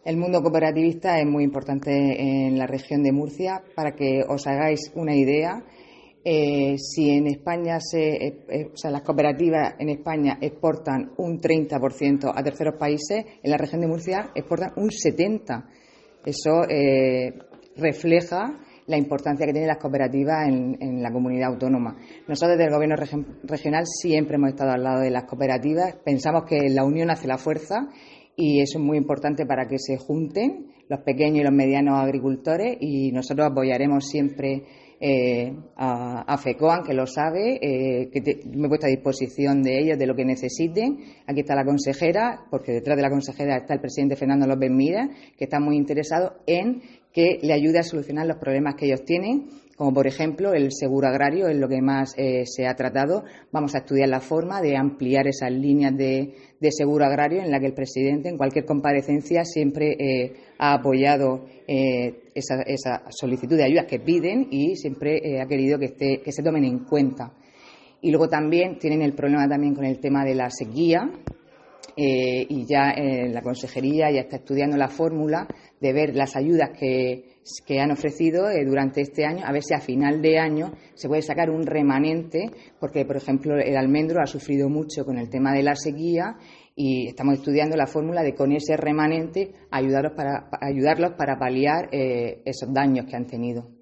El mundo cooperativista es muy importante en la región de Murcia. Para que os hagáis una idea, si en España las cooperativas en España exportan un 30% a terceros países, en la región de Murcia exportan un 70%. Eso refleja la importancia que tienen las cooperativas en la comunidad autónoma. Nosotros desde el Gobierno regional siempre hemos estado al lado de las cooperativas. Pensamos que la unión hace la fuerza y eso es muy importante para que se junten los pequeños y los medianos agricultores, y nosotros apoyaremos siempre a FECOAN, que lo sabe, me he puesto a disposición de ellos de lo que necesiten. Aquí está la consejera, porque detrás de la consejera está el presidente Fernando López Miras, que está muy interesado en que le ayude a solucionar los problemas que ellos tienen, como por ejemplo el seguro agrario, es lo que más se ha tratado. Vamos a estudiar la forma de ampliar esas líneas de seguro agrario, en la que el presidente en cualquier comparecencia siempre ha apoyado esa solicitud de ayudas que piden, y siempre ha querido que se tomen en cuenta. Y luego también tienen el problema también con el tema de la sequía, y ya la consejería ya está estudiando la fórmula de ver las ayudas que han ofrecido durante este año, a ver si a final de año se puede sacar un remanente, porque, por ejemplo, el almendro ha sufrido mucho con el tema de la sequía, y estamos estudiando la fórmula de, con ese remanente, ayudarlos para paliar esos daños que han tenido.